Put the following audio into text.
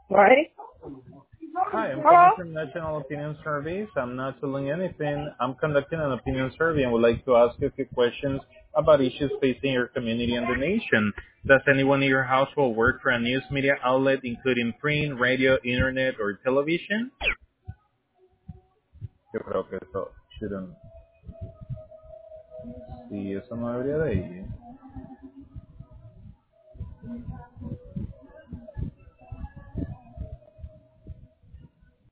Right? Hi, I'm calling Hello? from National Opinion Surveys. I'm not selling anything. I'm conducting an opinion survey and would like to ask you a few questions about issues facing your community and the nation. Does anyone in your household work for a news media outlet, including print, radio, internet, or television? Yo creo que eso shouldn't. Sí, eso no debería de ir.